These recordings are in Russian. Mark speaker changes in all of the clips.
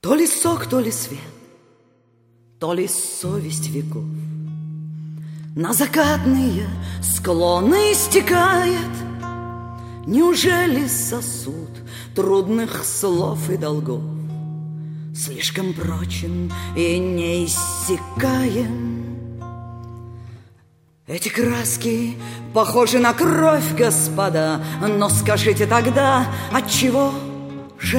Speaker 1: То ли сок, то ли свет, то ли совесть веков на закатные склоны стекает. Неужели сосуд трудных слов и долгов слишком прочен и неиссякаем? Эти краски похожи на кровь, господа, но скажите тогда, отчего же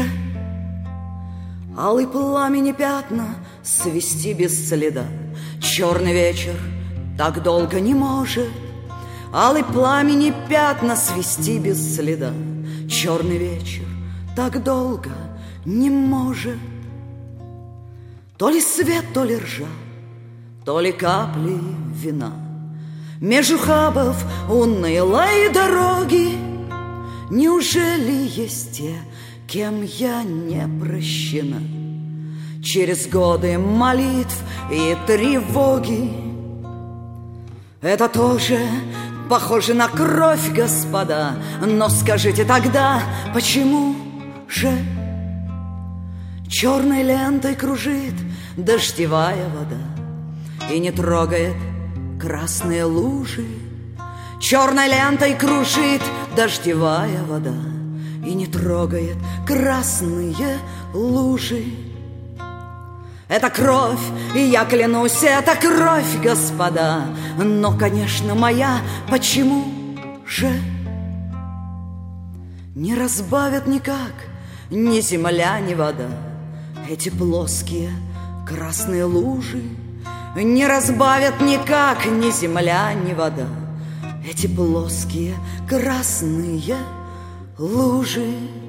Speaker 1: алый пламени пятна свести без следа? Черный вечер так долго не может алый пламени пятна свести без следа. Черный вечер так долго не может. То ли свет, то ли ржа, то ли капли вина меж ухабов унылой дороги. Неужели есть те, кем я не прощена через годы молитв и тревоги? Это тоже похоже на кровь, господа, но скажите тогда, почему же черной лентой кружит дождевая вода и не трогает красные лужи? Черной лентой кружит дождевая вода и не трогает красные лужи. Это кровь, и я клянусь, это кровь, господа, но, конечно, моя. Почему же не разбавят никак ни земля, ни вода эти плоские красные лужи? Не разбавят никак ни земля, ни вода эти плоские красные лужи.